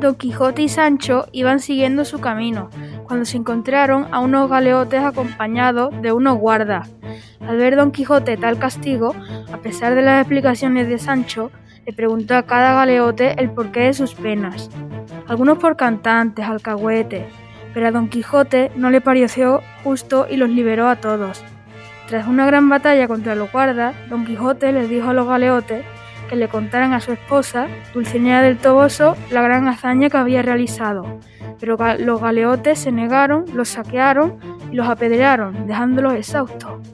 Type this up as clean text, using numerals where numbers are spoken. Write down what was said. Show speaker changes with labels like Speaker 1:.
Speaker 1: Don Quijote y Sancho iban siguiendo su camino, cuando se encontraron a unos galeotes acompañados de unos guardas. Al ver Don Quijote tal castigo, a pesar de las explicaciones de Sancho, le preguntó a cada galeote el porqué de sus penas. Algunos por cantantes, alcahuetes, pero a Don Quijote no le pareció justo y los liberó a todos. Tras una gran batalla contra los guardas, Don Quijote les dijo a los galeotes que le contaran a su esposa, Dulcinea del Toboso, la gran hazaña que había realizado, pero los galeotes se negaron, los saquearon y los apedrearon, dejándolos exhaustos.